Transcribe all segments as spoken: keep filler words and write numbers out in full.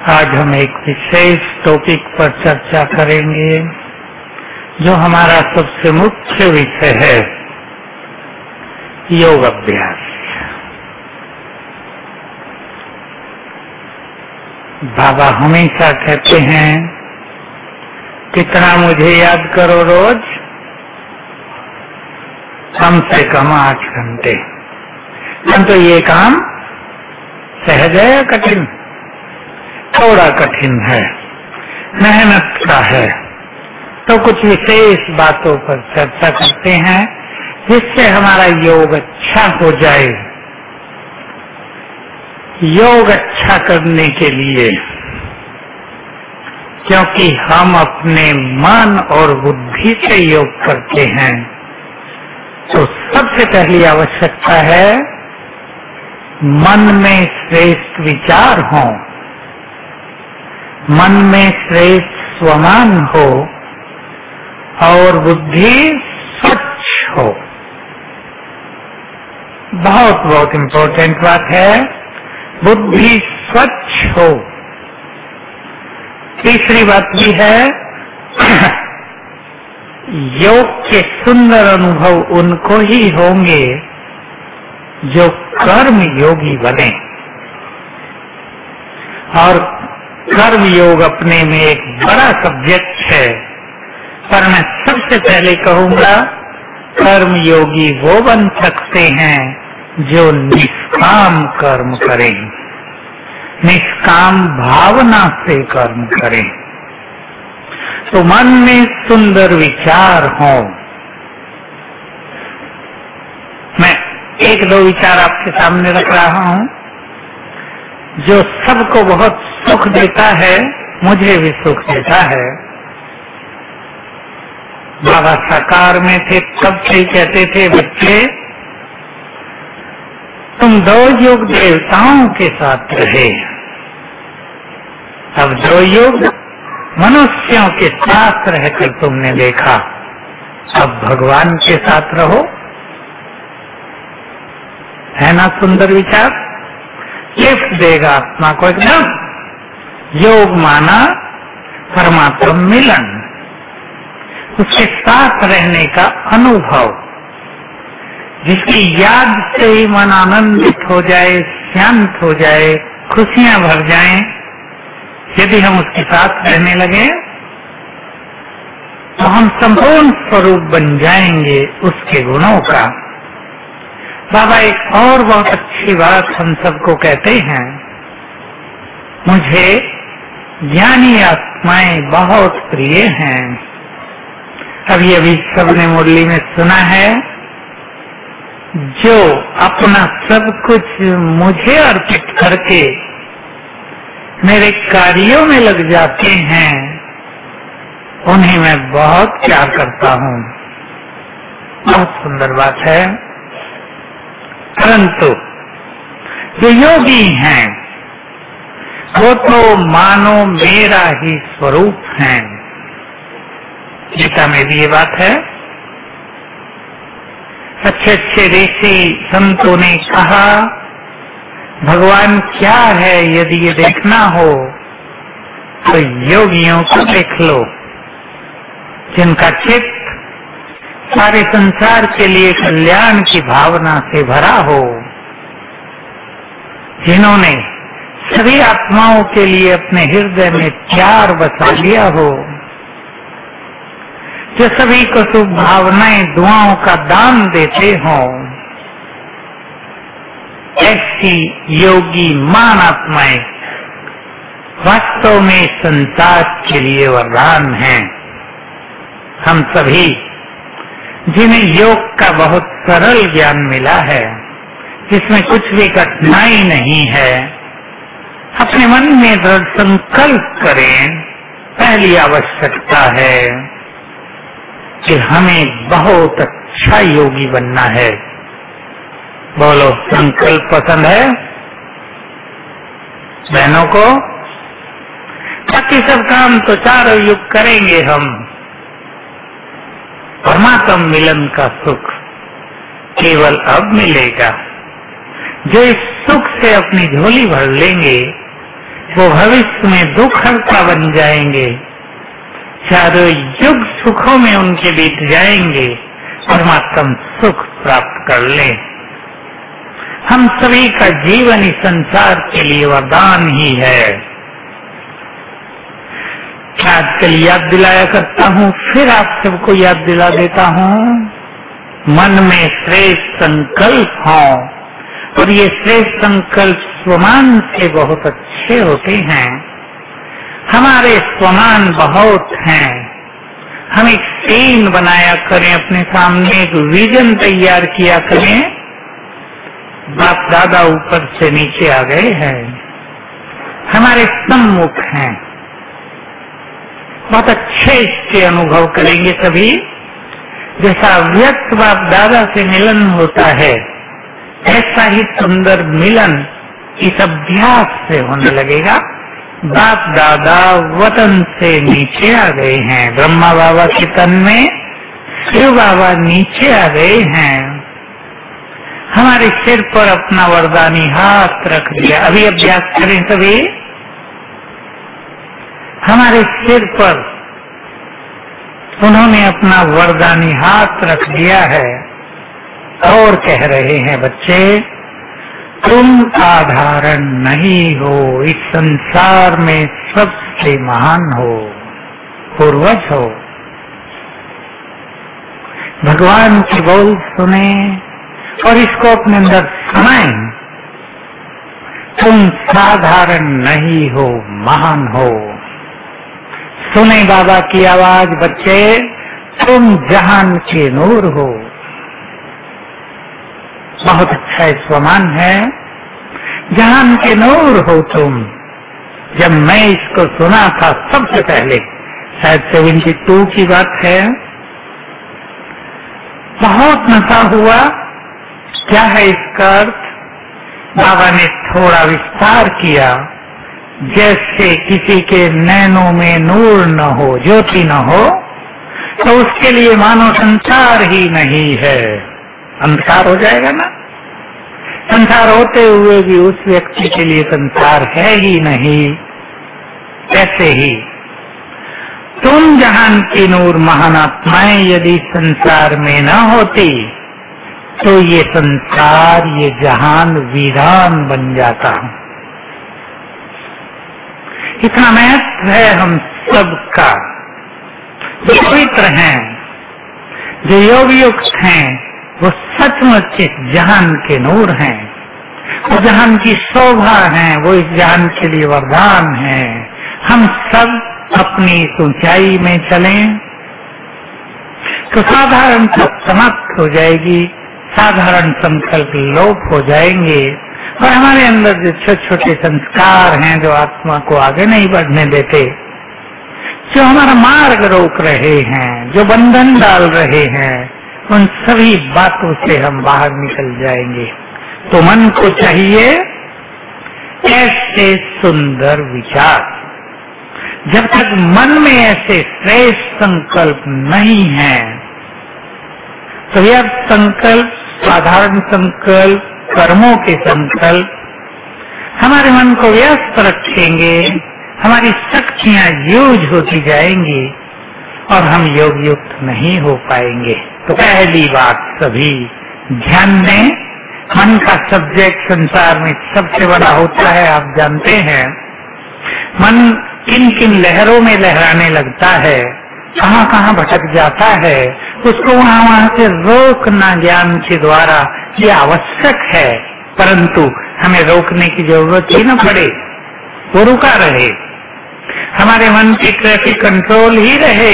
आज हम एक विशेष टॉपिक पर चर्चा करेंगे जो हमारा सबसे मुख्य विषय है, योग अभ्यास। बाबा हमेशा कहते हैं, कितना मुझे याद करो रोज, कम से कम आठ घंटे। परंतु तो ये काम सहज है या कठिन? थोड़ा कठिन है, मेहनत का है। तो कुछ विशेष बातों पर चर्चा करते हैं जिससे हमारा योग अच्छा हो जाए। योग अच्छा करने के लिए, क्योंकि हम अपने मन और बुद्धि से योग करते हैं, तो सबसे पहली आवश्यकता है मन में श्रेष्ठ विचार हो, मन में श्रेष्ठ स्वमान हो और बुद्धि स्वच्छ हो। बहुत बहुत इम्पोर्टेंट बात है, बुद्धि स्वच्छ हो। तीसरी बात भी है, योग के सुंदर अनुभव उनको ही होंगे जो कर्म योगी बने। और कर्म योग अपने में एक बड़ा सब्जेक्ट है, पर मैं सबसे पहले कहूंगा, कर्म योगी वो बन सकते हैं जो निष्काम कर्म करें, निष्काम भावना से कर्म करें। तो मन में सुंदर विचार हो। मैं एक दो विचार आपके सामने रख रहा हूं जो सबको बहुत सुख देता है, मुझे भी सुख देता है। बाबा साकार में थे तब से कहते थे, बच्चे तुम दो युग देवताओं के साथ रहे, अब दो युग मनुष्यों के साथ रहकर तुमने देखा, अब भगवान के साथ रहो। है ना सुंदर विचार? लिफ्ट देगा आत्मा को एकदम। योग माना परमात्मा मिलन, उसके साथ रहने का अनुभव, जिसकी याद से ही मन आनंदित हो जाए, शांत हो जाए, खुशियां भर जाएं। यदि हम उसके साथ रहने लगे तो हम संपूर्ण स्वरूप बन जाएंगे उसके गुणों का। बाबा एक और बहुत अच्छी बात हम सबको कहते हैं, मुझे ज्ञानी आत्माएं बहुत प्रिय हैं। अभी अभी सबने मुरली में सुना है, जो अपना सब कुछ मुझे अर्पित करके मेरे कार्यों में लग जाते हैं, उन्हें मैं बहुत प्यार करता हूँ। बहुत सुंदर बात है। परंतु जो योगी हैं वो तो मानो मेरा ही स्वरूप हैं। गीता में भी ये बात है। अच्छे अच्छे ऋषि संतों ने कहा, भगवान क्या है यदि ये देखना हो तो योगियों को देख लो, जिनका चित्त सारे संसार के लिए कल्याण की भावना से भरा हो, जिन्होंने सभी आत्माओं के लिए अपने हृदय में प्यार बसा लिया हो, जो सभी को शुभ भावनाएं दुआओं का दान देते हों, ऐसी योगी मान आत्माएं वास्तव में संसार के लिए वरदान हैं। हम सभी जिन्हें योग का बहुत सरल ज्ञान मिला है, जिसमें कुछ भी कठिनाई नहीं है, अपने मन में दृढ़ संकल्प करें। पहली आवश्यकता है कि हमें बहुत अच्छा योगी बनना है। बोलो, संकल्प पसंद है बहनों को? बाकी सब काम तो चारों युग करेंगे हम। परमात्मा मिलन का सुख केवल अब मिलेगा। जो इस सुख से अपनी झोली भर लेंगे, वो भविष्य में दुखहर्ता बन जाएंगे, चारों युग सुखों में उनके बीत जाएंगे, परमात्म सुख प्राप्त कर ले। हम सभी का जीवन इस संसार के लिए वरदान ही है। आजकल याद दिलाया करता हूँ, फिर आप सबको याद दिला देता हूँ, मन में श्रेष्ठ संकल्प हो, और ये श्रेष्ठ संकल्प स्वमान से बहुत अच्छे होते हैं। हमारे स्वमान बहुत हैं। हम एक सीन बनाया करें, अपने सामने एक विजन तैयार किया करें। बाप दादा ऊपर से नीचे आ गए हैं, हमारे सम्मुख हैं, बहुत अच्छे इसके अनुभव करेंगे सभी। जैसा व्यक्त बाप दादा से मिलन होता है, ऐसा ही सुंदर मिलन इस अभ्यास से होने लगेगा। बाप दादा वतन से नीचे आ गए हैं, ब्रह्मा बाबा के तन में शिव बाबा नीचे आ गए हैं, हमारे सिर पर अपना वरदानी हाथ रख दिया। अभी अभ्यास करें सभी। हमारे सिर पर उन्होंने अपना वरदानी हाथ रख दिया है और कह रहे हैं, बच्चे तुम साधारण नहीं हो, इस संसार में सबसे महान हो, पूर्वज हो। भगवान की बोल सुने और इसको अपने अंदर समाएं। तुम साधारण नहीं हो, महान हो। सुने बाबा की आवाज, बच्चे तुम जहान के नूर हो। बहुत अच्छा स्वमान है, जहान के नूर हो तुम। जब मैं इसको सुना था सबसे पहले, शायद सेवेंटी टू की बात है, बहुत नशा हुआ। क्या है इसका अर्थ? बाबा ने थोड़ा विस्तार किया, जैसे किसी के नैनों में नूर न हो, ज्योति न हो, तो उसके लिए मानो संसार ही नहीं है, अंधकार हो जाएगा ना। संसार होते हुए भी उस व्यक्ति के लिए संसार है ही नहीं। ऐसे ही तुम जहान की नूर महान आत्माएं यदि संसार में न होती तो ये संसार, ये जहान वीरान बन जाता। इतना महत्व है हम सबका। जो पवित्र हैं, जो योग युक्त हैं, वो सचमुच इस जहान के नूर हैं। वो जहान की शोभा है, वो इस जहान के लिए वरदान है। हम सब अपनी ऊंचाई में चलें तो साधारण सब समाप्त हो जाएगी, साधारण संकल्प लोप हो जाएंगे, और हमारे अंदर जो छोटे छोटे संस्कार हैं जो आत्मा को आगे नहीं बढ़ने देते, जो हमारा मार्ग रोक रहे हैं, जो बंधन डाल रहे हैं, उन सभी बातों से हम बाहर निकल जाएंगे। तो मन को चाहिए ऐसे सुंदर विचार। जब तक मन में ऐसे श्रेष्ठ संकल्प नहीं है तो यह संकल्प, साधारण संकल्प, कर्मों के संकल्प हमारे मन को व्यस्त रखेंगे, हमारी शक्तियां यूज होती जाएंगी और हम योग युक्त नहीं हो पाएंगे। तो पहली बात सभी ध्यान दें, मन का सब्जेक्ट संसार में सबसे बड़ा होता है, आप जानते हैं। मन किन किन लहरों में लहराने लगता है, कहाँ कहाँ भटक जाता है, उसको वहाँ वहाँ से रोकना ज्ञान के द्वारा ये आवश्यक है, परंतु हमें रोकने की जरूरत ही न पड़े, वो रुका रहे, हमारे मन की ट्रैफिक कंट्रोल ही रहे।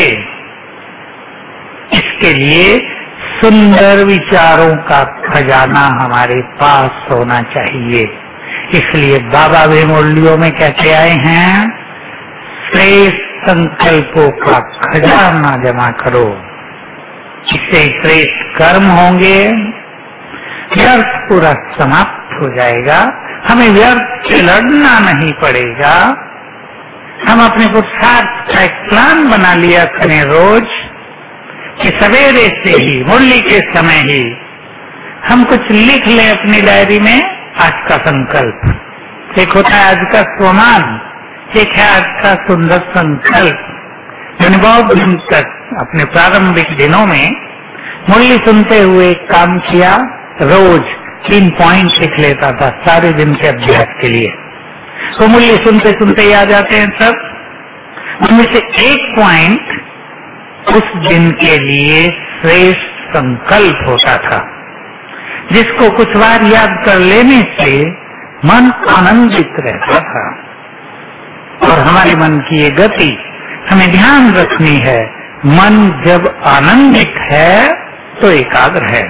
इसके लिए सुंदर विचारों का खजाना हमारे पास होना चाहिए। इसलिए बाबा भी मुरलियों में कहते आए हैं, श्रेष्ठ संकल्पों का खजाना जमा करो, इससे श्रेष्ठ कर्म होंगे, व्यर्थ पूरा समाप्त हो जाएगा, हमें व्यर्थ से लड़ना नहीं पड़ेगा। हम अपने पुरुषार्थ का एक प्लान बना लिया करें रोज कि सवेरे से ही, मुरली के समय ही हम कुछ लिख लें अपनी डायरी में, आज का संकल्प। एक होता है आज का स्वमान, एक है आज का सुंदर संकल्प। मैंने बहुत दिन तक अपने प्रारंभिक दिनों में मुरली सुनते हुए एक काम किया, रोज तीन पॉइंट लिख लेता था सारे दिन के अभ्यास के लिए। तो मुरली सुनते सुनते याद आते हैं सब। उनमें से एक पॉइंट उस दिन के लिए श्रेष्ठ संकल्प होता था, जिसको कुछ बार याद कर लेने से मन आनंदित रहता था। और हमारे मन की ये गति हमें ध्यान रखनी है, मन जब आनंदित है तो एकाग्र है,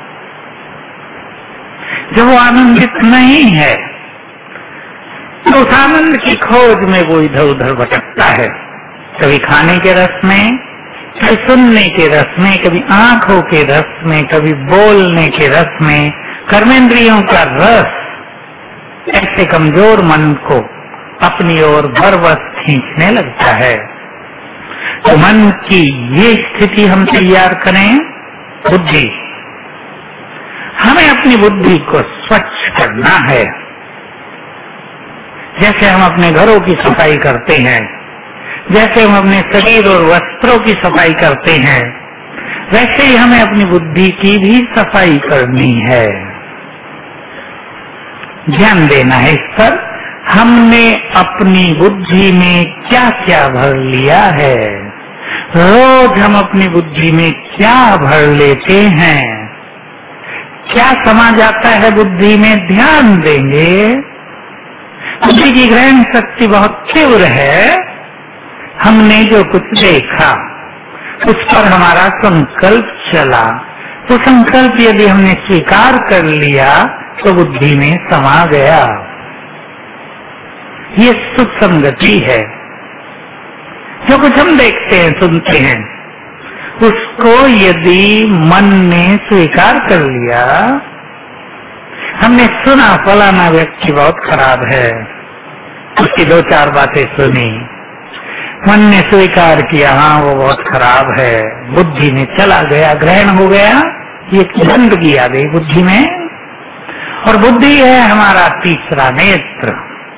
जब वो आनंदित नहीं है तो उस आनंद की खोज में वो इधर उधर भटकता है, कभी खाने के रस में, कभी सुनने के रस में, कभी आंखों के रस में, कभी बोलने के रस में, कर्मेंद्रियों का रस ऐसे कमजोर मन को अपनी ओर बरबस खींचने लगता है। तो मन की ये स्थिति हम तैयार करें। बुद्धि, हमें अपनी बुद्धि को स्वच्छ करना है। जैसे हम अपने घरों की सफाई करते हैं, जैसे हम अपने शरीर और वस्त्रों की सफाई करते हैं, वैसे ही हमें अपनी बुद्धि की भी सफाई करनी है। ध्यान देना है इस पर, हमने अपनी बुद्धि में क्या क्या भर लिया है। रोज हम अपनी बुद्धि में क्या भर लेते हैं, क्या समा जाता है बुद्धि में, ध्यान देंगे। बुद्धि की ग्रहण शक्ति बहुत तीव्र है। हमने जो कुछ देखा उस पर हमारा संकल्प चला, तो संकल्प यदि हमने स्वीकार कर लिया तो बुद्धि में समा गया। ये सुख संगति है। जो कुछ हम देखते हैं, सुनते हैं, उसको यदि मन ने स्वीकार कर लिया, हमने सुना फलाना व्यक्ति बहुत खराब है, उसकी दो चार बातें सुनी, मन ने स्वीकार किया हाँ वो बहुत खराब है, बुद्धि में चला गया, ग्रहण हो गया, ये गंदगी आ गई बुद्धि में। और बुद्धि है हमारा तीसरा नेत्र।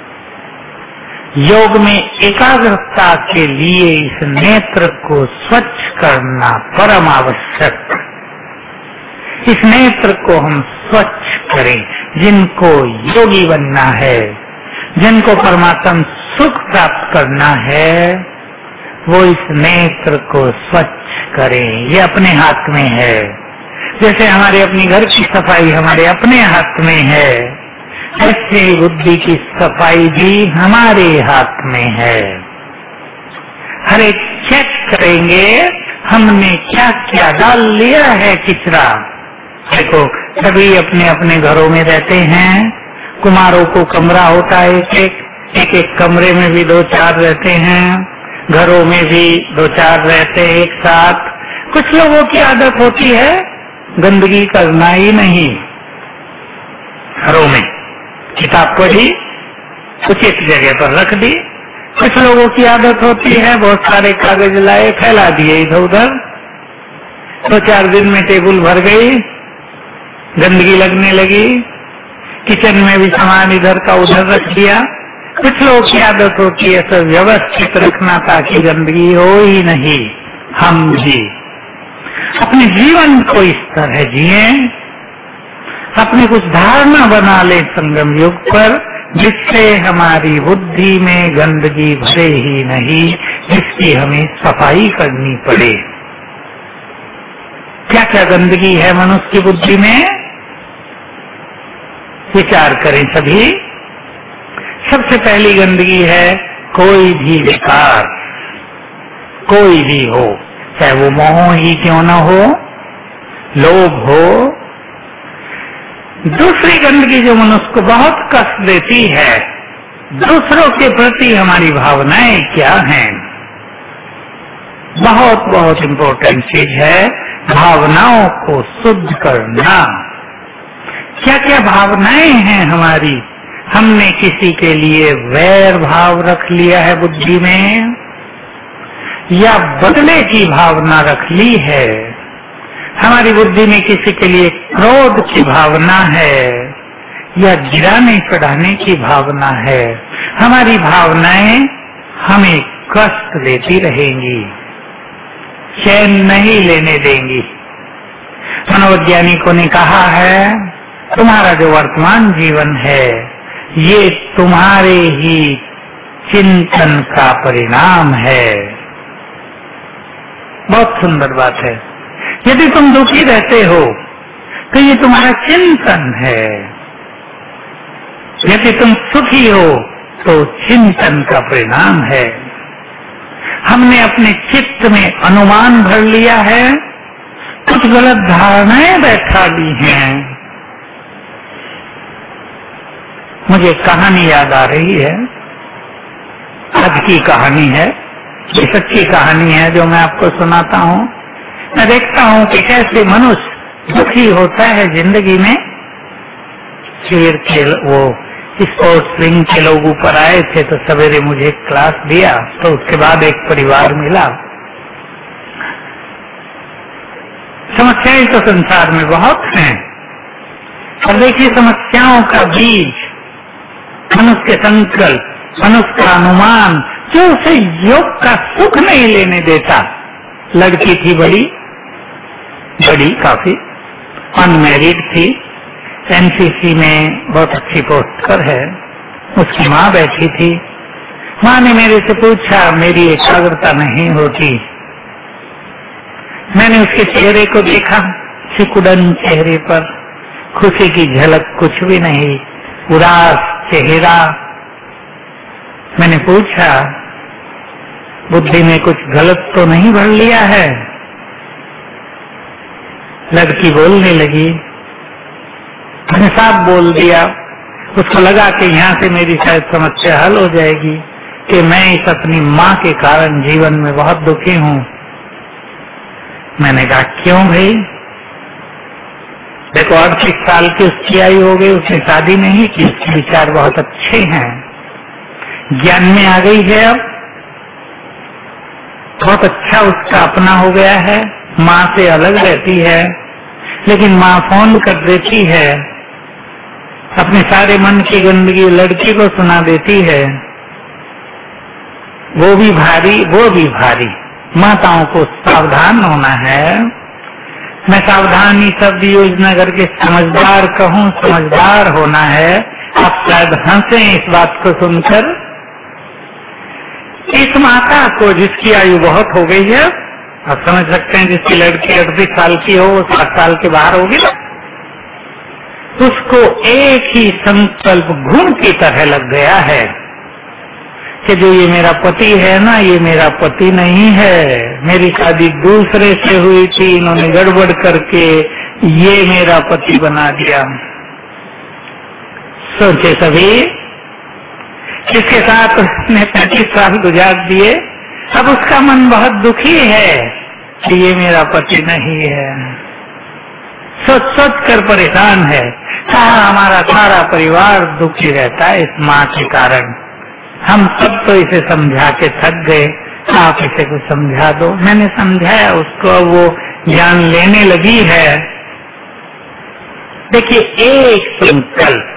योग में एकाग्रता के लिए इस नेत्र को स्वच्छ करना परम आवश्यक। इस नेत्र को हम स्वच्छ करें। जिनको योगी बनना है, जिनको परमात्म सुख प्राप्त करना है, वो इस नेत्र को स्वच्छ करें। ये अपने हाथ में है। जैसे हमारे अपनी घर की सफाई हमारे अपने हाथ में है, ऐसे ही बुद्धि की सफाई भी हमारे हाथ में है। हर एक चेक करेंगे हमने क्या क्या डाल लिया है किचरा। देखो, सभी अपने अपने घरों में रहते हैं। कुमारों को कमरा होता है एक एक, एक एक कमरे में भी दो चार रहते हैं, घरों में भी दो चार रहते हैं एक साथ। कुछ लोगों की आदत होती है गंदगी करना ही नहीं। घरों में किताब पढ़ी, उचित जगह पर रख दी। कुछ लोगों की आदत होती है बहुत सारे कागज लाए, फैला दिए इधर उधर, दो चार दिन में टेबल भर गई, गंदगी लगने लगी। किचन में भी सामान इधर का उधर रख दिया। कुछ लोगों की आदत होती है सब व्यवस्थित रखना ताकि गंदगी हो ही नहीं। हम भी अपने जीवन को इस तरह जिए, अपने कुछ धारणा बना ले संगम युग पर, जिससे हमारी बुद्धि में गंदगी भरे ही नहीं, जिसकी हमें सफाई करनी पड़े। क्या क्या गंदगी है मनुष्य की बुद्धि में, विचार करें सभी। सबसे पहली गंदगी है कोई भी विकार, कोई भी हो, चाहे वो मोह ही क्यों न हो, लोभ हो। दूसरी गंदगी जो मनुष्य को बहुत कष्ट देती है, दूसरों के प्रति हमारी भावनाएं क्या हैं। बहुत बहुत इम्पोर्टेंट चीज है भावनाओं को शुद्ध करना। क्या क्या भावनाएं हैं हमारी। हमने किसी के लिए वैर भाव रख लिया है बुद्धि में, या बदले की भावना रख ली है। हमारी बुद्धि में किसी के लिए क्रोध की भावना है, या गिराने चढ़ाने की भावना है। हमारी भावनाएं हमें कष्ट देती रहेंगी, चैन नहीं लेने देंगी। मनोवैज्ञानिकों ने कहा है, तुम्हारा जो वर्तमान जीवन है ये तुम्हारे ही चिंतन का परिणाम है। बहुत सुंदर बात है। यदि तुम दुखी रहते हो तो ये तुम्हारा चिंतन है, यदि तुम सुखी हो तो चिंतन का परिणाम है। हमने अपने चित्त में अनुमान भर लिया है, कुछ गलत धारणाएं बैठा ली हैं। मुझे कहानी याद आ रही है, आज की कहानी है, ये सच्ची कहानी है जो मैं आपको सुनाता हूँ। मैं देखता हूँ कि कैसे मनुष्य दुखी होता है जिंदगी में। शेर के वो स्पोर्ट्स विंग के लोग ऊपर आए थे तो सवेरे मुझे क्लास दिया, तो उसके बाद एक परिवार मिला। समस्याएं तो संसार में बहुत हैं, और देखिए समस्याओं का बीज मनुष्य के संकल्प, मनुष्य का अनुमान जो उसे योग का सुख नहीं लेने देता। लड़की थी बड़ी बड़ी काफी अनमैरिड थी, एनसीसी में बहुत अच्छी पोस्ट पर है। उसकी माँ बैठी थी। माँ ने मेरे से पूछा, मेरी एकाग्रता नहीं होती। मैंने उसके चेहरे को देखा, सिकुड़न चेहरे पर, खुशी की झलक कुछ भी नहीं, उदास चेहरा। मैंने पूछा, बुद्धि में कुछ गलत तो नहीं भर लिया है? लड़की बोलने लगी, मैंने साफ बोल दिया। उसको लगा कि यहाँ से मेरी शायद समस्या हल हो जाएगी, कि मैं इस अपनी माँ के कारण जीवन में बहुत दुखी हूँ। मैंने कहा, क्यों भाई? देखो अड़तीस साल की उसकी आयु हो गई, उसने शादी नहीं की, उसके विचार बहुत अच्छे हैं, ज्ञान में आ गई है, अब बहुत अच्छा उसका अपना हो गया है। माँ से अलग रहती है, लेकिन माँ फोन कर देती है, अपने सारे मन की गंदगी लड़की को सुना देती है। वो भी भारी वो भी भारी। माताओं को सावधान होना है। मैं सावधानी शब्द योजना करके समझदार कहूँ, समझदार होना है। आप शायद हंसे इस बात को सुनकर। इस माता को जिसकी आयु बहुत हो गई है, आप समझ सकते हैं, जिसकी लड़की अड़तीस साल की हो, वो साठ साल के बाहर होगी ना, उसको एक ही संकल्प घुन की तरह लग गया है कि जो ये मेरा पति है ना, ये मेरा पति नहीं है। मेरी शादी दूसरे से हुई थी, इन्होंने गड़बड़ करके ये मेरा पति बना दिया। सोचे सभी, जिसके साथ उसने पैंतीस साल गुजार दिए, अब उसका मन बहुत दुखी है कि ये मेरा पति नहीं है। सोच सोच कर परेशान है। सारा हमारा सारा परिवार दुखी रहता है इस माँ के कारण। हम सब तो इसे समझा के थक गए, आप इसे कुछ समझा दो। मैंने समझाया उसको, अब वो ज्ञान लेने लगी है। देखिए, एक संकल्प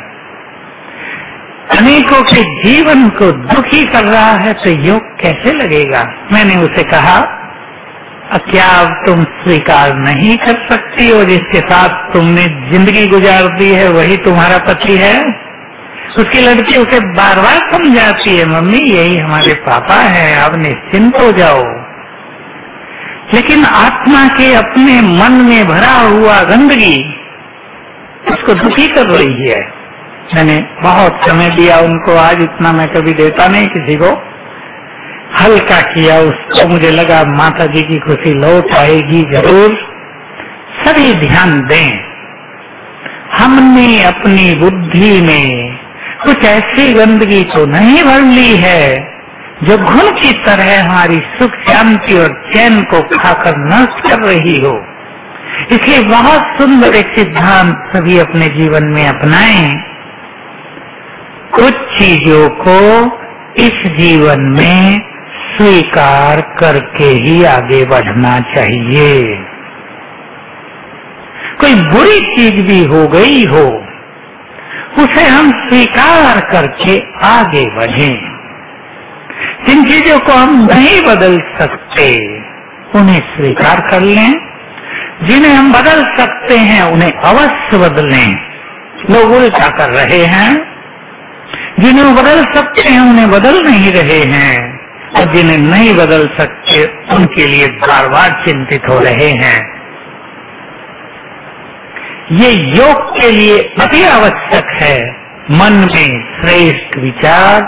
अनेकों के जीवन को दुखी कर रहा है, तो योग कैसे लगेगा? मैंने उसे कहा, क्या तुम स्वीकार नहीं कर सकती हो जिसके साथ तुमने जिंदगी गुजार दी है वही तुम्हारा पति है? उसकी लड़की उसे बार बार समझाती है, मम्मी यही हमारे पापा हैं, अब निश्चिंत हो जाओ। लेकिन आत्मा के अपने मन में भरा हुआ गंदगी उसको दुखी कर रही है। मैंने बहुत समय दिया उनको, आज इतना मैं कभी देता नहीं किसी को। हल्का किया उसको, मुझे लगा माता जी की खुशी लौट आएगी जरूर। सभी ध्यान दें, हमने अपनी बुद्धि में कुछ ऐसी गंदगी तो नहीं भर ली है जो घुन की तरह हमारी सुख शांति और चैन को खाकर नष्ट कर रही हो। इसलिए बहुत सुंदर एक सिद्धांत सभी अपने जीवन में अपनाएं। कुछ चीजों को इस जीवन में स्वीकार करके ही आगे बढ़ना चाहिए। कोई बुरी चीज भी हो गई हो, उसे हम स्वीकार करके आगे बढ़ें। जिन चीजों को हम नहीं बदल सकते उन्हें स्वीकार कर लें, जिन्हें हम बदल सकते हैं उन्हें अवश्य बदलें। लोग उल्टा कर रहे हैं, जिन्हें बदल सकते हैं उन्हें बदल नहीं रहे हैं, और जिन्हें नहीं बदल सकते उनके लिए बार बार चिंतित हो रहे हैं। ये योग के लिए अति आवश्यक है। मन में श्रेष्ठ विचार,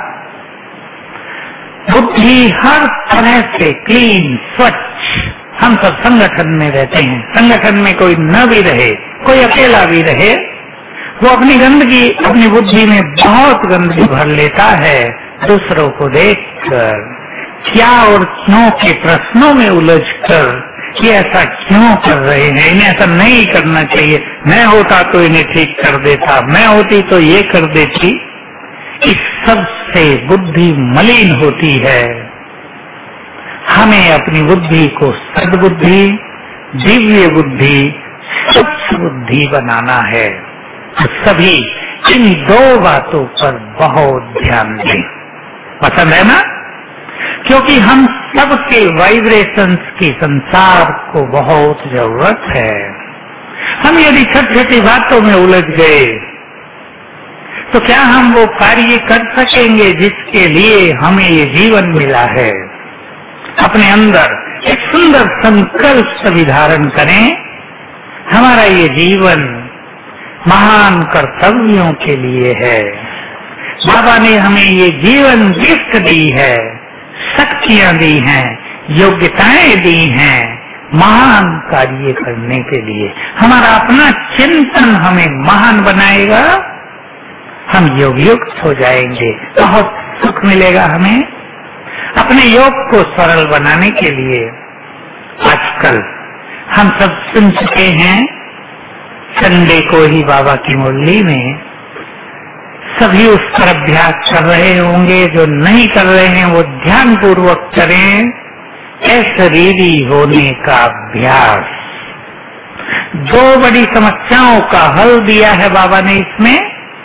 बुद्धि हर तरह से क्लीन, स्वच्छ। हम सब संगठन में रहते हैं, संगठन में कोई न भी रहे, कोई अकेला भी रहे, वो अपनी गंदगी अपनी बुद्धि में बहुत गंदगी भर लेता है दूसरों को देखकर, क्या और क्यों के प्रश्नों में उलझकर कि ऐसा क्यों कर रहे हैं, इन्हें ऐसा नहीं करना चाहिए, मैं होता तो इन्हें ठीक कर देता, मैं होती तो ये कर देती। इस सब से बुद्धि मलिन होती है। हमें अपनी बुद्धि को सद्बुद्धि, दिव्य बुद्धि, स्वच्छ बुद्धि बनाना है। तो सभी इन दो बातों पर बहुत ध्यान दें। पसंद है ना? क्योंकि हम सबके वाइब्रेशंस की संसार को बहुत जरूरत है। हम यदि छोटी छोटी बातों में उलझ गए तो क्या हम वो कार्य कर सकेंगे जिसके लिए हमें ये जीवन मिला है? अपने अंदर एक सुंदर संकल्प सभी धारण करें, हमारा ये जीवन महान कर्तव्यों के लिए है। बाबा ने हमें ये जीवन गिफ्ट दी है, शक्तियां दी हैं, योग्यताएं दी हैं महान कार्य करने के लिए। हमारा अपना चिंतन हमें महान बनाएगा, हम योग युक्त हो जाएंगे, बहुत सुख मिलेगा हमें। अपने योग को सरल बनाने के लिए आजकल हम सब सुन चुके हैं, संडे को ही बाबा की मुरली में सभी उस पर अभ्यास कर रहे होंगे। जो नहीं कर रहे हैं वो ध्यान पूर्वक करें, अशरीरी होने का अभ्यास। दो बड़ी समस्याओं का हल दिया है बाबा ने इसमें,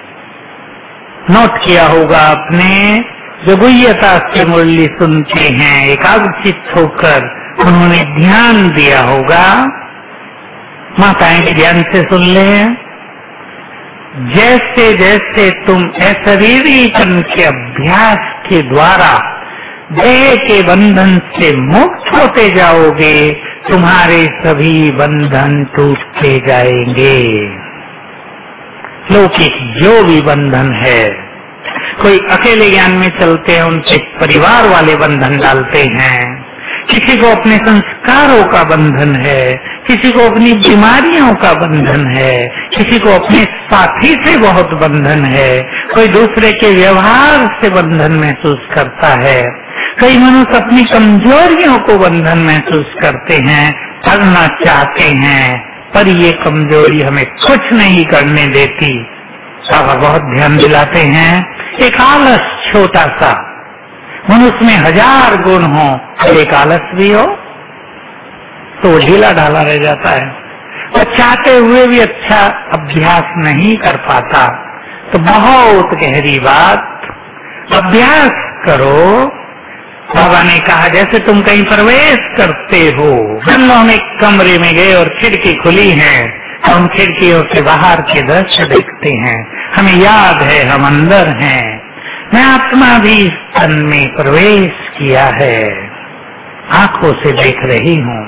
नोट किया होगा आपने। जो गुह्यता से मुरली सुनते हैं, एकाग्रचित्त होकर उन्होंने ध्यान दिया होगा। माताएं भी ध्यान से सुन लें। जैसे जैसे तुम अशरीरीपन के अभ्यास के द्वारा देह के बंधन से मुक्त होते जाओगे, तुम्हारे सभी बंधन टूटते जाएंगे। लौकिक जो भी बंधन है, कोई अकेले ज्ञान में चलते हैं उनसे परिवार वाले बंधन डालते हैं, किसी को अपने संस्कारों का बंधन है, किसी को अपनी बीमारियों का बंधन है, किसी को अपने साथी से बहुत बंधन है, कोई दूसरे के व्यवहार से बंधन महसूस करता है, कई मनुष्य अपनी कमजोरियों को बंधन महसूस करते हैं, करना चाहते हैं, पर ये कमजोरी हमें कुछ नहीं करने देती। बाबा बहुत ध्यान दिलाते हैं, एक आलस छोटा सा, मनुष्य में हजार गुण हो और एक आलस भी हो तो ढीला ढाला रह जाता है, और चाहते हुए भी अच्छा अभ्यास नहीं कर पाता। तो बहुत गहरी बात, अभ्यास करो। बाबा ने कहा जैसे तुम कहीं प्रवेश करते हो, मान लो हम एक कमरे में गए और खिड़की खुली है, तो हम खिड़कियों से बाहर के दृश्य देखते हैं, हमें याद है हम अंदर हैं। मैं आत्मा भी इस तन में प्रवेश किया है, आंखों से देख रही हूँ।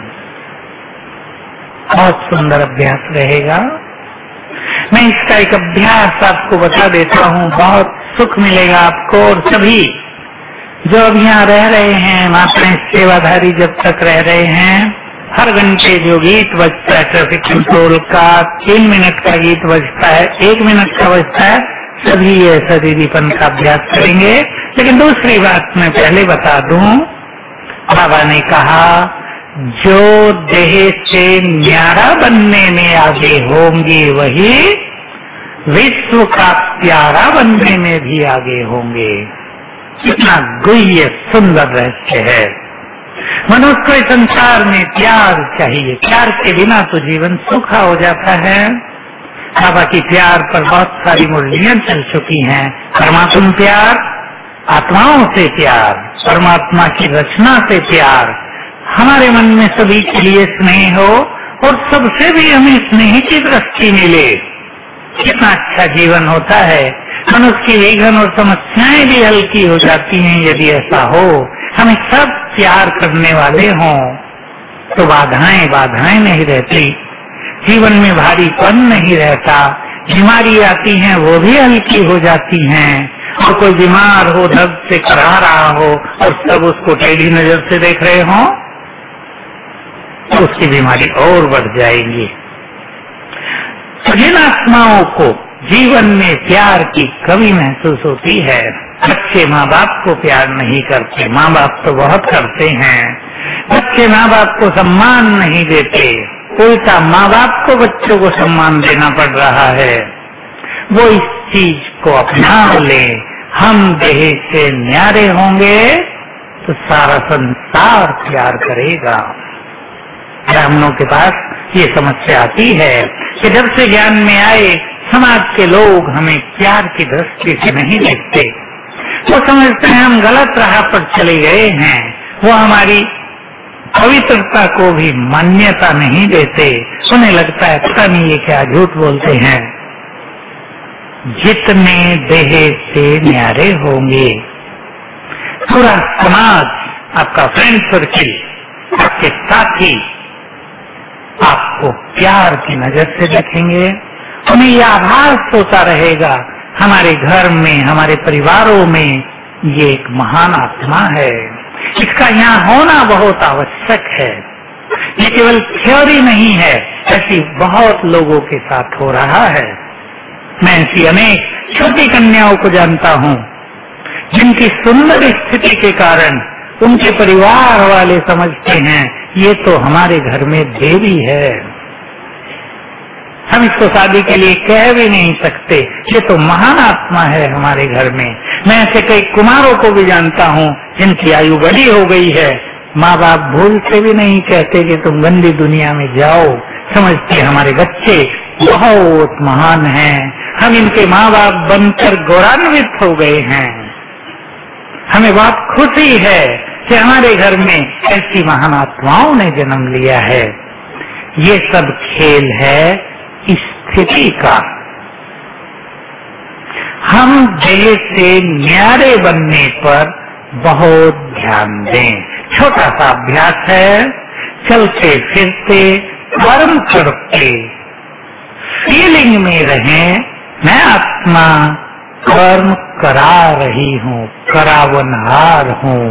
बहुत सुंदर अभ्यास रहेगा। मैं इसका एक अभ्यास आपको बता देता हूँ, बहुत सुख मिलेगा आपको। और सभी जो अब यहाँ रह रहे हैं, माताएं सेवाधारी जब तक रह रहे हैं, हर घंटे जो गीत बजता है ट्रैफिक कंट्रोल का, तीन मिनट का गीत बजता है, एक मिनट का बजता है, सभी ये शरीरीपन का अभ्यास करेंगे। लेकिन दूसरी बात मैं पहले बता दूं, बाबा ने कहा जो देह से न्यारा बनने में आगे होंगे वही विश्व का प्यारा बनने में भी आगे होंगे। कितना गुह्य सुंदर रहस्य है। मनुष्य को इस संसार में प्यार चाहिए, प्यार के बिना तो जीवन सूखा हो जाता है। बाबा की प्यार पर बहुत सारी मुरलियां चल चुकी हैं। परमात्मा प्यार, आत्माओं से प्यार, परमात्मा की रचना से प्यार, हमारे मन में सभी के लिए स्नेह हो और सबसे भी हमें स्नेह की दृष्टि मिले। कितना अच्छा जीवन होता है। मनुष्य की विघ्न और समस्याएं भी हल्की हो जाती हैं यदि ऐसा हो। हमें सब प्यार करने वाले हों तो बाधाएं बाधाएं नहीं रहती, जीवन में भारीपन नहीं रहता, बीमारी आती हैं वो भी हल्की हो जाती हैं। और कोई बीमार हो, दर्द से करा रहा हो और सब उसको टेढ़ी नजर से देख रहे हो तो उसकी बीमारी और बढ़ जाएगी। तो जिन आत्माओं को जीवन में प्यार की कमी महसूस होती है, बच्चे माँ बाप को प्यार नहीं करते, माँ बाप तो बहुत करते हैं, बच्चे माँ बाप को सम्मान नहीं देते, उल्टा माँ बाप को बच्चों को सम्मान देना पड़ रहा है, वो इस चीज को अपना ले। हम देह से न्यारे होंगे तो सारा संसार प्यार करेगा। ब्राह्मणों के पास ये समस्या आती है कि जब से ज्ञान में आए समाज के लोग हमें प्यार की दृष्टि से नहीं देखते, वो समझते हैं हम गलत राह पर चले गए हैं, वो हमारी पवित्रता को भी मान्यता नहीं देते। उन्हें लगता है पता नहीं ये क्या झूठ बोलते हैं। जितने देह से न्यारे होंगे, पूरा समाज, आपका फ्रेंड सर्किल, आपके साथी आपको प्यार की नजर से देखेंगे। हमें यह आभास होता रहेगा हमारे घर में, हमारे परिवारों में ये एक महान आत्मा है, इसका यहाँ होना बहुत आवश्यक है। ये केवल थ्योरी नहीं है, ऐसी बहुत लोगों के साथ हो रहा है। मैं ऐसी अनेक छोटी कन्याओं को जानता हूँ जिनकी सुंदर स्थिति के कारण उनके परिवार वाले समझते हैं ये तो हमारे घर में देवी है, हम इसको शादी के लिए कह भी नहीं सकते, ये तो महान आत्मा है हमारे घर में। मैं ऐसे कई कुमारों को भी जानता हूँ जिनकी आयु बड़ी हो गई है, माँ बाप भूल से भी नहीं कहते कि तुम गंदी दुनिया में जाओ, समझते हमारे बच्चे बहुत महान हैं, हम इनके माँ बाप बनकर गौरवान्वित हो गए हैं। हमें बहुत खुशी है कि हमारे घर में ऐसी महान आत्माओं ने जन्म लिया है। ये सब खेल है स्थिति का। हम देह से न्यारे बनने पर बहुत ध्यान दें। छोटा सा अभ्यास है, चलते फिरते कर्म करते फीलिंग में रहें, मैं आत्मा कर्म करा रही हूँ, करावनहार हूँ।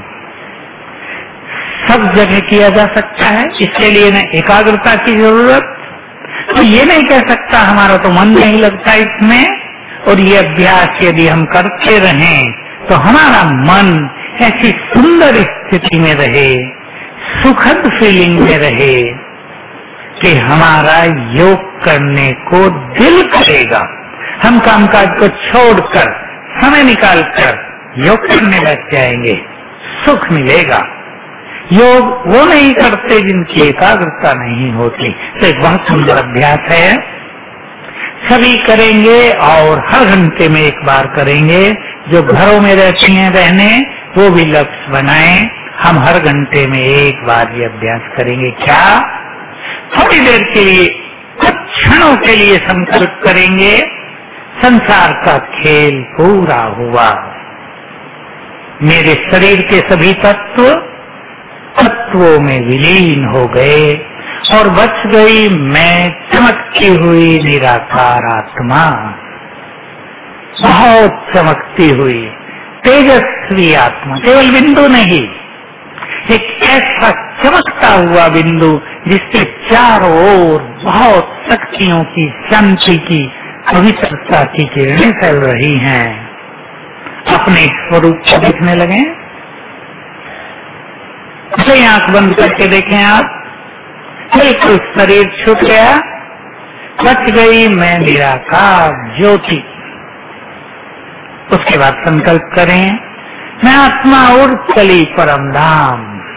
सब जगह किया जा सकता है, इसके लिए न एकाग्रता की जरूरत, तो ये नहीं कह सकता हमारा तो मन नहीं लगता इसमें। और ये अभ्यास यदि हम करते रहें तो हमारा मन ऐसी सुंदर स्थिति में रहे, सुखद फीलिंग में रहे कि हमारा योग करने को दिल करेगा। हम कामकाज को छोड़कर समय निकालकर योग करने लग जाएंगे, सुख मिलेगा। योग वो नहीं करते जिनकी एकाग्रता नहीं होती। तो एक बहुत सुंदर अभ्यास है, सभी करेंगे और हर घंटे में एक बार करेंगे। जो घरों में रहती हैं बहनें वो भी लक्ष्य बनाएं, हम हर घंटे में एक बार ये अभ्यास करेंगे। क्या थोड़ी देर के लिए, कुछ क्षणों के लिए संकल्प करेंगे, संसार का खेल पूरा हुआ, मेरे शरीर के सभी तत्व तत्वों में विलीन हो गए और बच गई मैं चमकती हुई निराकार आत्मा, बहुत चमकती हुई तेजस्वी आत्मा। केवल बिंदु नहीं, एक ऐसा चमकता हुआ बिंदु जिसके चारों ओर बहुत शक्तियों की, शांति की, पवित्रता की किरणें फैल रही हैं। अपने स्वरूप को देखने लगे, उसे आंख बंद करके देखें आप, बिल्कुल शरीर छूट गया, बच गई मैं निराकार ज्योति। उसके बाद संकल्प करें, मैं आत्मा उड़ चली परम धाम,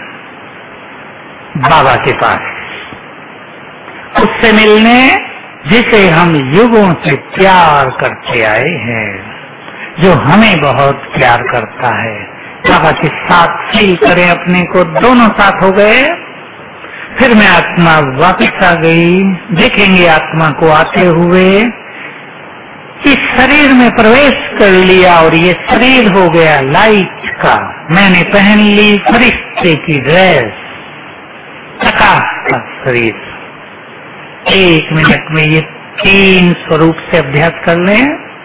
बाबा के पास, उससे मिलने जिसे हम युगों से प्यार करते आए हैं। जो हमें बहुत प्यार करता है। बाबा के साथ फील करें अपने को, दोनों साथ हो गए। फिर मैं आत्मा वापस आ गई, देखेंगे आत्मा को आते हुए। इस शरीर में प्रवेश कर लिया और ये शरीर हो गया लाइट का। मैंने पहन ली फरिश्ते की ड्रेस, प्रकाश का शरीर। एक मिनट में ये तीन स्वरूप से अभ्यास कर लें,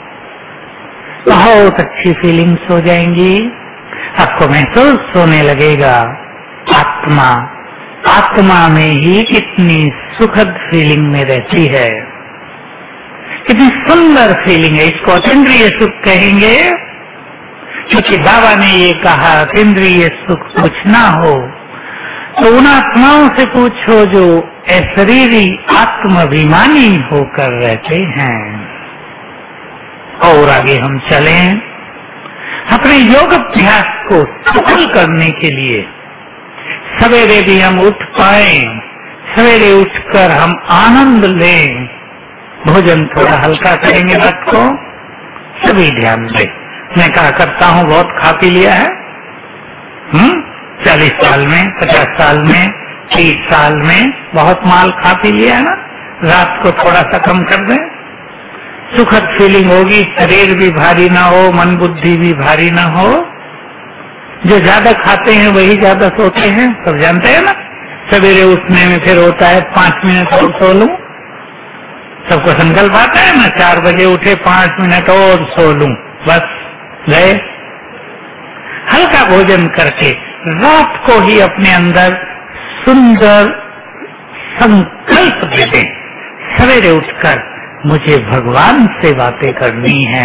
बहुत अच्छी फीलिंग्स हो जाएंगी। आपको महसूस होने लगेगा आत्मा आत्मा में ही कितनी सुखद फीलिंग में रहती है, कितनी सुंदर फीलिंग है। इसको अतीन्द्रिय सुख कहेंगे, क्योंकि बाबा ने ये कहा अतीन्द्रिय सुख कुछ ना हो तो उन आत्माओं से पूछो जो अशरीरी आत्माभिमानी होकर रहते हैं। और आगे हम चलें अपने योग अभ्यास को सफल करने के लिए। सवेरे भी हम उठ पाए, सवेरे उठकर हम आनंद लें। भोजन थोड़ा हल्का करेंगे रात को, सभी ध्यान दें। मैं कहा करता हूँ बहुत खा पी लिया है, हम्म चालीस साल में, पचास साल में, तीस साल में बहुत माल खा पी लिया है ना। रात को थोड़ा सा कम कर दें, सुखद फीलिंग होगी। शरीर भी भारी ना हो, मन बुद्धि भी भारी ना हो। जो ज्यादा खाते हैं वही ज्यादा सोते हैं, सब जानते हैं ना। सवेरे उठने में फिर होता है पांच मिनट और सो लूं, सबको संकल्प आता है ना, चार बजे उठे पांच मिनट और सो लूं, बस गए। हल्का भोजन करके रात को ही अपने अंदर सुंदर संकल्प दे दें, सवेरे उठकर मुझे भगवान से बातें करनी है।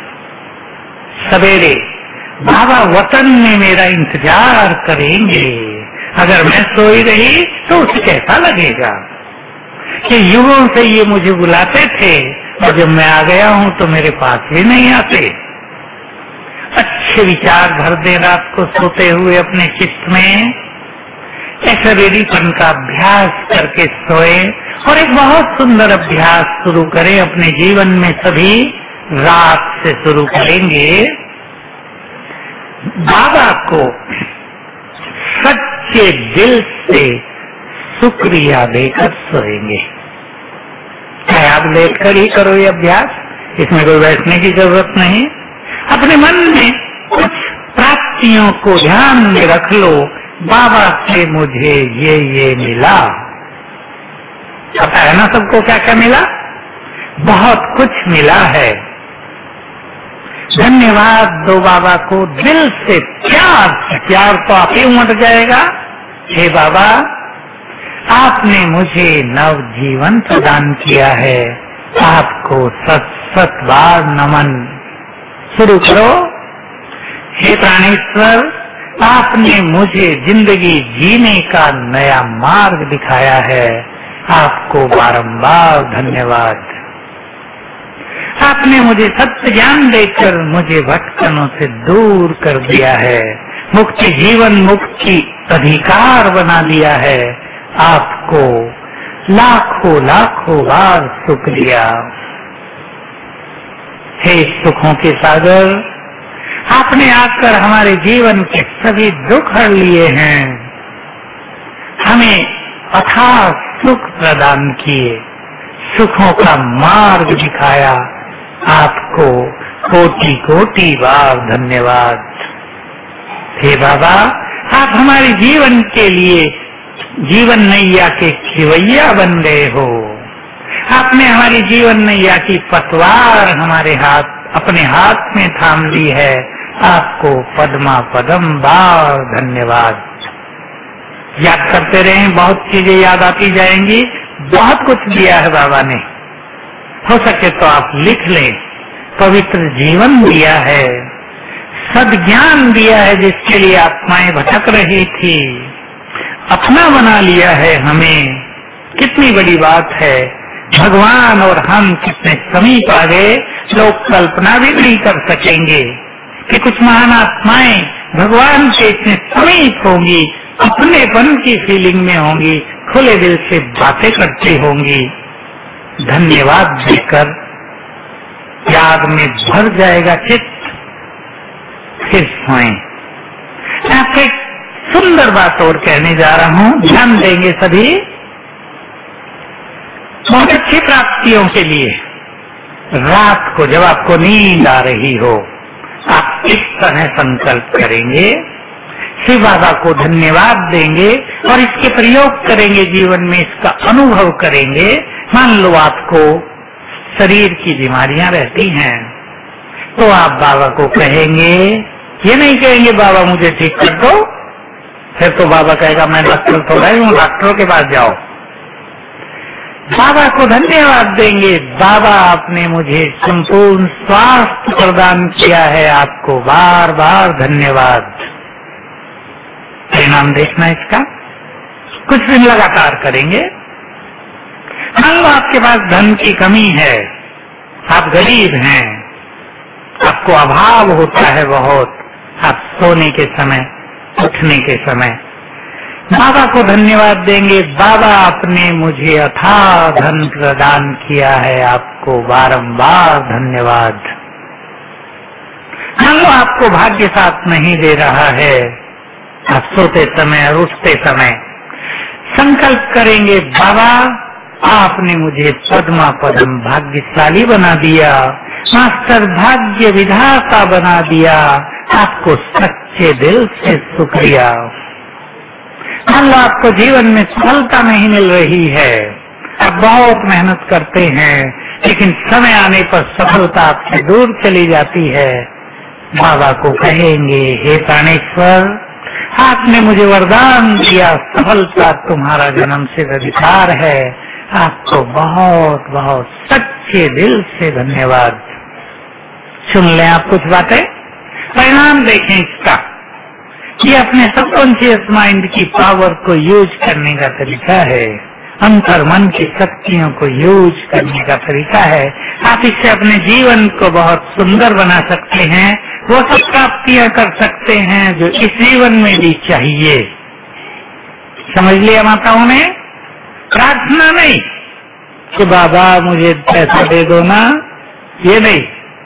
सवेरे बाबा वतन में मेरा इंतजार करेंगे। अगर मैं सोई रही तो उसे कैसा लगेगा कि युगों से ये मुझे बुलाते थे और जब मैं आ गया हूं तो मेरे पास भी नहीं आते। अच्छे विचार भर दे रात को सोते हुए अपने चित्त में। ऐश्वर्यपन का अभ्यास करके सोए और एक बहुत सुंदर अभ्यास शुरू करें अपने जीवन में। सभी रात से शुरू करेंगे। बाबा को सच्चे दिल से शुक्रिया देकर सोएंगे। चाहे आप लेटकर ही करो ये अभ्यास, इसमें कोई बैठने की जरूरत नहीं। अपने मन में कुछ प्राप्तियों को ध्यान में रख लो। बाबा से मुझे ये ये मिला, पता है ना सबको क्या क्या मिला, बहुत कुछ मिला है। धन्यवाद दो बाबा को दिल से, प्यार प्यार तो आप ही उमड़ जाएगा। हे बाबा, आपने मुझे नव जीवन प्रदान किया है, आपको सत सत बार नमन। शुरू करो। हे प्राणेश्वर, आपने मुझे जिंदगी जीने का नया मार्ग दिखाया है, आपको बारंबार धन्यवाद। आपने मुझे सत्य ज्ञान देकर मुझे भटकनों से दूर कर दिया है, मुक्ति जीवन मुक्ति अधिकार बना दिया है। आपको लाखों लाखों बार शुक्रिया। हे सुखों के सागर, आपने आकर हमारे जीवन के सभी दुख हर लिए हैं, हमें अथाह सुख प्रदान किए, सुखों का मार्ग दिखाया। आपको कोटि कोटि बार धन्यवाद। हे बाबा, आप हमारे जीवन के लिए जीवन नैया के खिवैया बन गए हो। आपने हमारी जीवन नैया की पतवार हमारे हाथ अपने हाथ में थाम ली है। आपको पद्मा पदम बार धन्यवाद। याद करते रहें, बहुत चीजें याद आती जाएंगी। बहुत कुछ दिया है बाबा ने, हो सके तो आप लिख लें। पवित्र जीवन दिया है, सद्ज्ञान दिया है जिसके लिए आत्माएं भटक रही थी, अपना बना लिया है हमें। कितनी बड़ी बात है। भगवान और हम कितने समीप आ गए, लोग कल्पना भी नहीं कर सकेंगे कि कुछ महान आत्माएं भगवान के इतने समीप होंगी, अपनेपन की फीलिंग में होंगी, खुले दिल से बातें करती होंगी। धन्यवाद देकर याद में भर जाएगा चित्त। फिर सोएं। मैं आपको एक सुंदर बात और कहने जा रहा हूं, ध्यान देंगे सभी। बहुत अच्छी प्राप्तियों के लिए रात को जब आपको नींद आ रही हो, आप इस तरह संकल्प करेंगे, शिव बाबा को धन्यवाद देंगे और इसके प्रयोग करेंगे, जीवन में इसका अनुभव करेंगे। मान लो आपको शरीर की बीमारियां रहती हैं, तो आप बाबा को कहेंगे, ये नहीं कहेंगे बाबा मुझे ठीक कर दो, फिर तो बाबा कहेगा मैं डॉक्टर थोड़ा ही हूं, डॉक्टरों के पास जाओ। बाबा को धन्यवाद देंगे, बाबा आपने मुझे संपूर्ण स्वास्थ्य प्रदान किया है, आपको बार बार धन्यवाद। परिणाम देखना इसका, कुछ दिन लगातार करेंगे। मान लो आपके पास धन की कमी है, आप गरीब हैं, आपको अभाव होता है बहुत, आप सोने के समय, उठने के समय बाबा को धन्यवाद देंगे, बाबा आपने मुझे अथाह धन प्रदान किया है, आपको बारंबार धन्यवाद। मान लो आपको भाग्य साथ नहीं दे रहा है, आप सोते समय और उठते समय संकल्प करेंगे, बाबा आपने मुझे पद्मा पद्म भाग्यशाली बना दिया, मास्टर भाग्य विधाता बना दिया, आपको सच्चे दिल से शुक्रिया। मान लो आपको जीवन में सफलता नहीं मिल रही है, आप बहुत मेहनत करते हैं, लेकिन समय आने पर सफलता आपसे दूर चली जाती है, बाबा को कहेंगे, हे प्राणेश्वर आपने मुझे वरदान दिया, सफलता तुम्हारा जन्म सिद्ध अधिकार है, आपको बहुत बहुत सच्चे दिल से धन्यवाद। सुन लें आप कुछ बातें, परिणाम देखें इसका। ये अपने सबकॉन्शियस माइंड की पावर को यूज करने का तरीका है, अंतर मन की शक्तियों को यूज करने का तरीका है। आप इससे अपने जीवन को बहुत सुंदर बना सकते हैं, वो सब प्राप्तियां कर सकते हैं जो इस जीवन में भी चाहिए। समझ लिया माताओं ने? प्रार्थना नहीं कि बाबा मुझे पैसा दे दो ना, ये नहीं,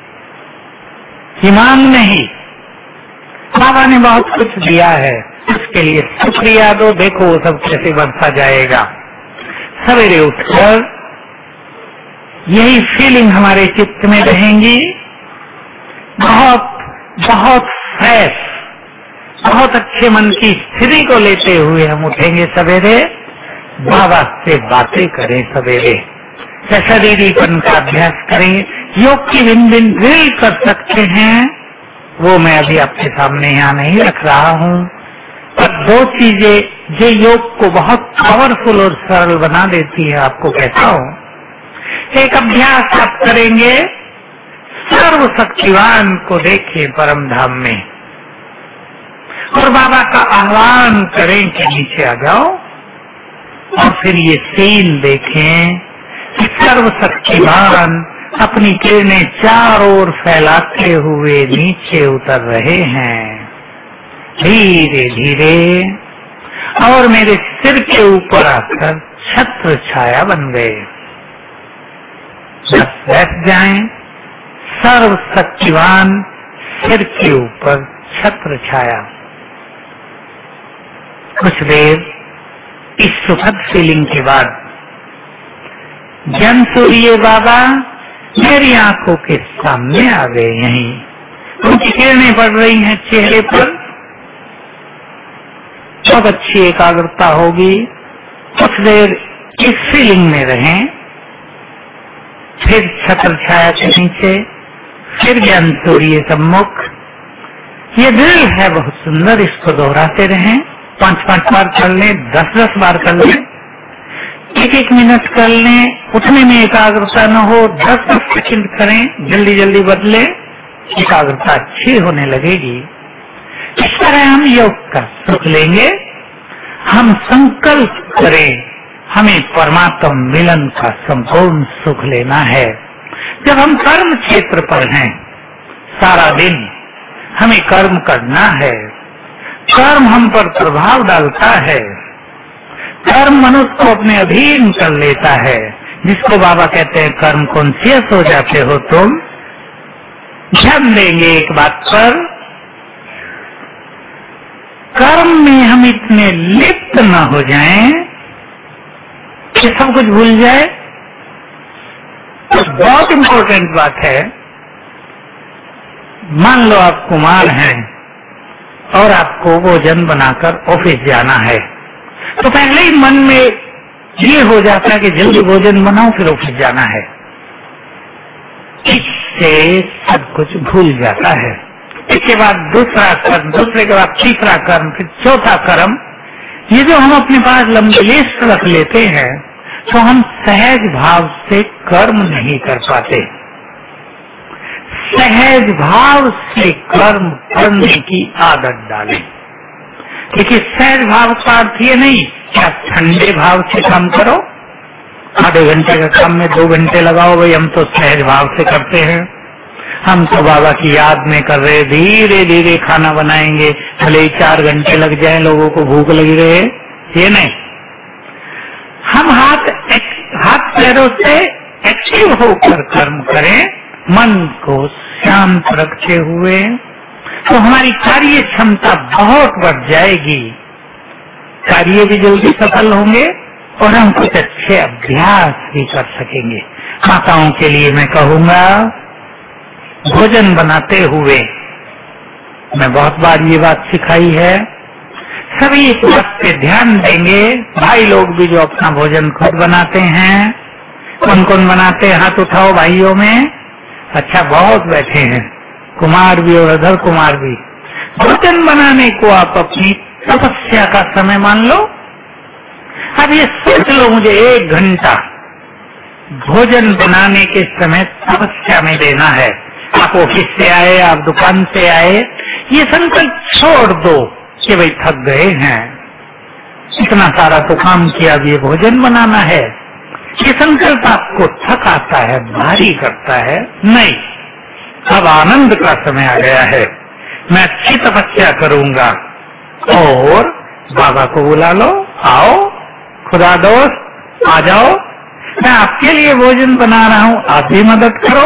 ईमान नहीं, बाबा ने बहुत कुछ दिया है, उसके लिए शुक्रिया दो, देखो वो सब कैसे बढ़ता जाएगा। सवेरे उठकर यही फीलिंग हमारे चित्त में रहेंगी, बहुत बहुत फ्रेश, बहुत अच्छे मन की स्थिति को लेते हुए हम उठेंगे सवेरे, बाबा से बातें करें सवेरे, शरीरीपन का अभ्यास करें, योग की भिन्न भिन्न ड्रिल कर सकते हैं, वो मैं अभी आपके सामने यहाँ नहीं रख रहा हूँ। पर दो चीजें जो योग को बहुत पावरफुल और सरल बना देती है, आपको कहता हूँ। एक अभ्यास आप करेंगे, सर्वशक्तिवान को देखें परम धाम में और बाबा का आह्वान करें कि नीचे आ जाओ, और फिर ये सीन देखें कि सर्वशक्तिवान अपनी किरणें चारों ओर फैलाते हुए नीचे उतर रहे हैं धीरे धीरे, और मेरे सिर के ऊपर आकर छत्र छाया बन गए। बस बैठ जाएं, सर्वशक्तिवान सिर के ऊपर छत्र छाया। कुछ देर इस सुखद फीलिंग के बाद ज्ञान सूर्य बाबा मेरी आंखों के सामने आ गए, यहीं उनकी किरणें पड़ रही हैं चेहरे पर, बहुत अच्छी एकाग्रता होगी। कुछ देर इस फीलिंग में रहें, फिर छत्र छाया के नीचे, फिर ज्ञान सूर्य सम्मुख। ये दिल है बहुत सुंदर, इसको दोहराते रहें, पांच पांच बार कर लें, दस दस बार कर लें, एक एक मिनट कर लें। उठने में एकाग्रता न हो, दस दस सेकंड करें, जल्दी जल्दी बदले, एकाग्रता अच्छी होने लगेगी। इस तरह हम योग का सुख लेंगे। हम संकल्प करें, हमें परमात्मा मिलन का संपूर्ण सुख लेना है। जब हम कर्म क्षेत्र पर हैं, सारा दिन हमें कर्म करना है, कर्म हम पर प्रभाव डालता है, कर्म मनुष्य को अपने अधीन कर लेता है, जिसको बाबा कहते हैं कर्म कॉन्शियस हो जाते हो तुम। ध्यान देंगे एक बात पर, कर्म में हम इतने लिप्त न हो जाएं कि सब कुछ भूल जाए। तो बहुत इंपॉर्टेंट बात है, मान लो आप कुमार हैं और आपको भोजन बनाकर ऑफिस जाना है, तो पहले ही मन में ये हो जाता है कि जल्दी भोजन बनाओ फिर ऑफिस जाना है। इससे सब कुछ भूल जाता है। इसके बाद दूसरा कर्म, दूसरे के बाद तीसरा कर्म, फिर चौथा कर्म। ये जो हम अपने पास लंबी लिस्ट रख लेते हैं तो हम सहज भाव से कर्म नहीं कर पाते। सहज भाव से कर्म करने की आदत डालें। देखिए, सहज भाव का अर्थ ये नहीं कि आप ठंडे भाव से काम करो, आधे घंटे का काम में दो घंटे लगाओ, भाई हम तो सहज भाव से करते हैं, हम तो बाबा की याद में कर रहे, धीरे धीरे खाना बनाएंगे, भले ही चार घंटे लग जाए, लोगों को भूख लगी रहे, ये नहीं। हम हाथ हाथ पैरों से एक्टिव होकर कर्म करें, मन को शांत रखते हुए, तो हमारी कार्य क्षमता बहुत बढ़ जाएगी, कार्य भी जल्दी सफल होंगे और हम कुछ अच्छे अभ्यास भी कर सकेंगे। माताओं के लिए मैं कहूंगा, भोजन बनाते हुए, मैं बहुत बार ये बात सिखाई है, सभी इस बात पे ध्यान देंगे। भाई लोग भी जो अपना भोजन खुद बनाते हैं, कौन कौन बनाते हैं हाथ उठाओ भाइयों में। अच्छा, बहुत बैठे हैं, कुमार भी और अधर कुमार भी। भोजन बनाने को आप अपनी तपस्या का समय मान लो। अब ये सोच लो, मुझे एक घंटा भोजन बनाने के समय तपस्या में देना है। आप ऑफिस से आए, आप दुकान से आए, ये संकल्प छोड़ दो कि भाई थक गए हैं, इतना सारा तो काम किया, अब ये भोजन बनाना है। ये संकल्प आपको थकाता है, भारी करता है। नहीं, अब आनंद का समय आ गया है, मैं अच्छी तपस्या करूंगा। और बाबा को बुला लो, आओ खुदा दोस्त आ जाओ, मैं आपके लिए भोजन बना रहा हूं, आप भी मदद करो।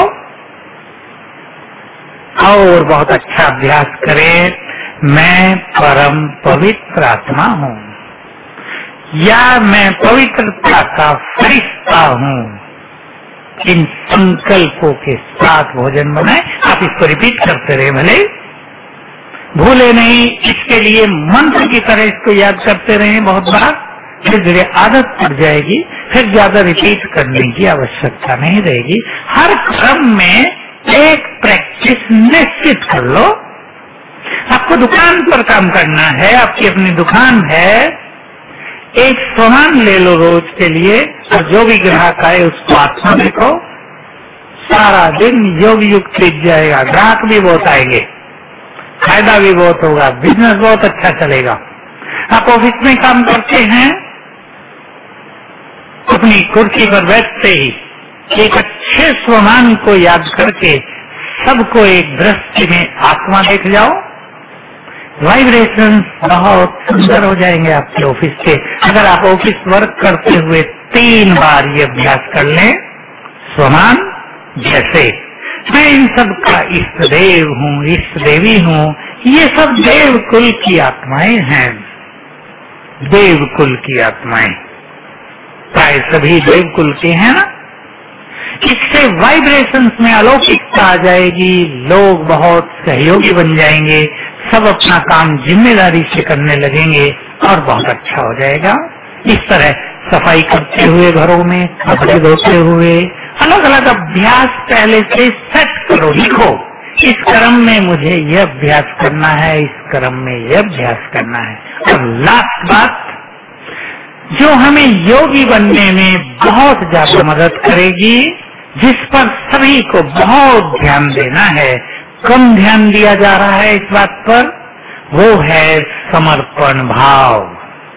और बहुत अच्छा अभ्यास करें, मैं परम पवित्र आत्मा हूं या मैं पवित्रता का फरिश्ता हूं। इन संकल्पों के साथ भोजन बनाए। आप इसको रिपीट करते रहे, भले भूले नहीं। इसके लिए मंत्र की तरह इसको याद करते रहे बहुत बार, धीरे धीरे आदत पड़ जाएगी, फिर ज्यादा रिपीट करने की आवश्यकता नहीं रहेगी। हर क्रम में एक प्रैक्टिस निश्चित कर लो। आपको दुकान पर काम करना है, आपकी अपनी दुकान है, एक सामान ले लो रोज के लिए, और जो भी ग्राहक आए उसको आत्मा देखो, सारा दिन योग युक्त बीत जाएगा, ग्राहक भी बहुत आएंगे, फायदा भी बहुत होगा, बिजनेस बहुत अच्छा चलेगा। आप ऑफिस में काम करते हैं, अपनी कुर्सी पर बैठते ही एक अच्छे स्वमान को याद करके सबको एक दृष्टि में आत्मा देख जाओ, वाइब्रेशन बहुत सुंदर हो जाएंगे आपके ऑफिस के। अगर आप ऑफिस वर्क करते हुए तीन बार ये अभ्यास कर लें, स्वमान जैसे मैं इन सब का इष्ट देव हूँ, इष्ट देवी हूँ, ये सब देव कुल की आत्माएं हैं, देव कुल की आत्माएं, प्राय सभी देव कुल के हैं ना। इससे वाइब्रेशंस में अलौकिकता आ जाएगी, लोग बहुत सहयोगी बन जाएंगे, सब अपना काम जिम्मेदारी से करने लगेंगे और बहुत अच्छा हो जाएगा। इस तरह सफाई करते हुए, घरों में कपड़े धोते हुए, अलग अलग अभ्यास पहले से सेट करो, लिखो, इस क्रम में मुझे यह अभ्यास करना है, इस क्रम में यह अभ्यास करना है। और लास्ट बात जो हमें योगी बनने में बहुत ज्यादा मदद करेगी, जिस पर सभी को बहुत ध्यान देना है, कम ध्यान दिया जा रहा है इस बात पर, वो है समर्पण भाव।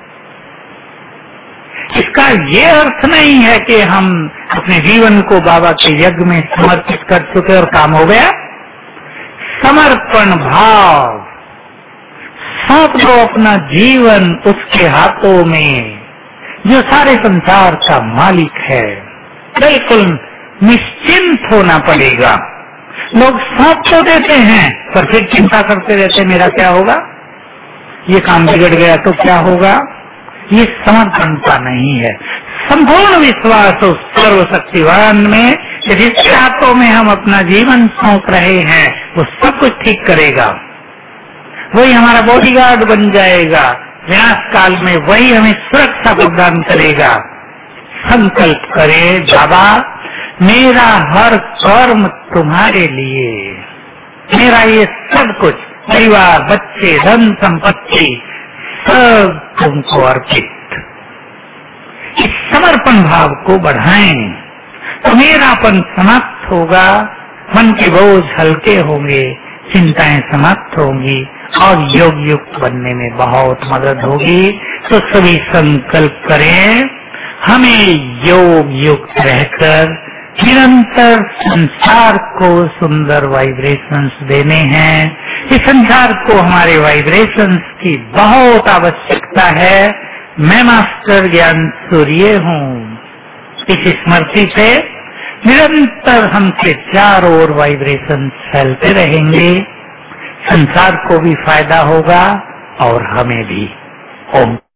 इसका ये अर्थ नहीं है कि हम अपने जीवन को बाबा के यज्ञ में समर्पित कर चुके और काम हो गया। समर्पण भाव, सौंप दो अपना जीवन उसके हाथों में जो सारे संसार का मालिक है। बिल्कुल निश्चिंत होना पड़ेगा। लोग सौंप तो देते हैं पर फिर चिंता करते रहते मेरा क्या होगा, ये काम बिगड़ गया तो क्या होगा। ये समर्पणता नहीं है। संपूर्ण विश्वास उस सर्वशक्तिवान में कि जिसके हाथों में हम अपना जीवन सौंप रहे हैं वो सब कुछ ठीक करेगा, वही हमारा बॉडीगार्ड बन जाएगा, विनाश काल में वही हमें सुरक्षा प्रदान करेगा। संकल्प करें बाबा मेरा हर कर्म तुम्हारे लिए, मेरा ये सब कुछ परिवार, बच्चे, धन संपत्ति सब तुमको अर्पित। इस समर्पण भाव को बढ़ाएं तो मेरापन समाप्त होगा, मन के बोझ हल्के होंगे, चिंताएं समाप्त होंगी और योग युक्त बनने में बहुत मदद होगी। तो सभी संकल्प करें हमें योग युक्त रहकर निरंतर संसार को सुंदर वाइब्रेशंस देने हैं। इस संसार को हमारे वाइब्रेशंस की बहुत आवश्यकता है। मैं मास्टर ज्ञान सूर्य हूँ। इस स्मृति से निरंतर हमसे चारों ओर वाइब्रेशंस फैलते रहेंगे, संसार को भी फायदा होगा और हमें भी। ओम।